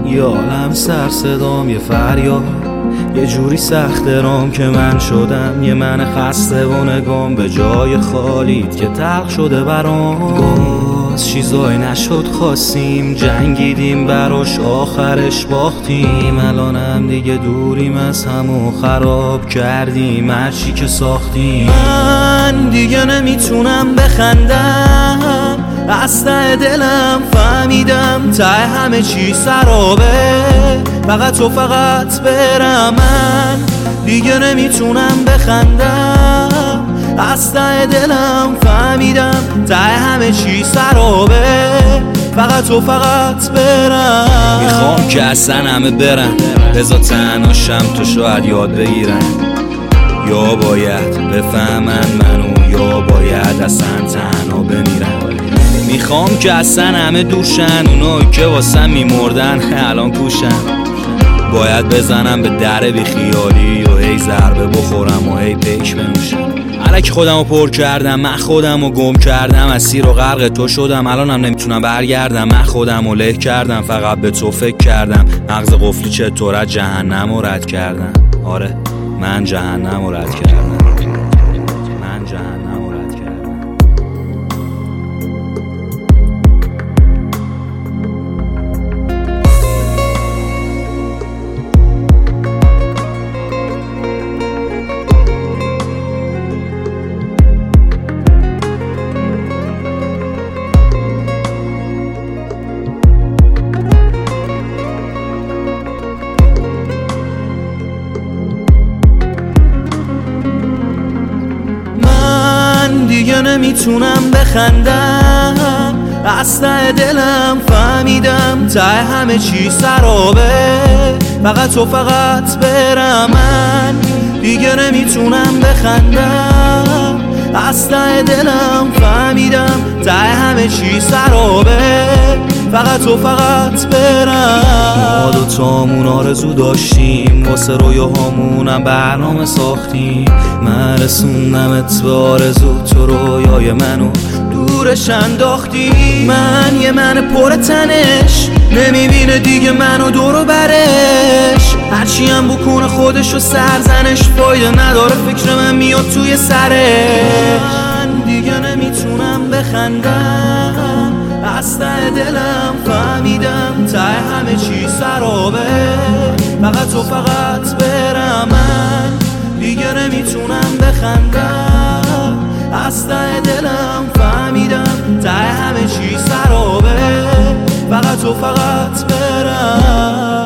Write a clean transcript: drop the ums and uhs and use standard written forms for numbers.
یه عالم سر صدام، یه فریاد، یه جوری سخت رام که من شدم یه من خسته و نگام به جای خالیت که تلخ شده برام. باز چیزای نشد خواستیم، جنگیدیم براش آخرش باختیم. الانم دیگه دوریم از هم و خراب کردیم هرچی که ساختیم. من دیگه نمیتونم بخندم، از ته دلم فهمیدم ته همه چی سرابه، فقط و فقط برم. من دیگه نمیتونم بخندم، از ته دلم فهمیدم ته همه چی سرابه، فقط و فقط برم. میخوام که اصلا همه برن، بذار تنهاشم تو شاید یاد بگیرن، یا باید بفهمن منو یا باید اصلا تنها بمیرن. میخوام که اصلا همه دوشن، اونایی که واسم میمردن الان کوشن. باید بزنم به در بیخیالی و هی ضربه بخورم و هی پیش بنوشم. الکی خودمو پر کردم، من خودمو گم کردم، اسیر و غرق تو شدم، الانم نمیتونم برگردم. من خودمو له کردم، فقط به تو فکر کردم. مغز قفلی چطور از جهنمو رد کردم. آره من جهنمو رد کردم، من جهنمو رد کردم. دیگه نمیتونم بخندم، از ته دلم فهمیدم ته همه چی سرابه، فقط و فقط برم. من دیگه نمیتونم بخندم، از ته دلم فهمیدم ته همه چی سرابه، فقط و فقط برم. ما دوتامون آرزو داشتیم، واسه رویاهامونم برنامه ساختیم. من رسوندمت به آرزو، تو رویای منو دورش انداختی. من یه من پر تنش، نمیبینه دیگه منو دورو برش. هرچی هم بکنه خودشو سرزنش، فایده نداره فکر من میاد توی سرش. من دیگه نمیتونم بخندم، از ته دلم فهمیدم ته همه چی سرابه، فقط و فقط برم. من دیگه نمیتونم بخندم، از ته دلم فهمیدم ته همه چی سرابه، فقط و فقط برم.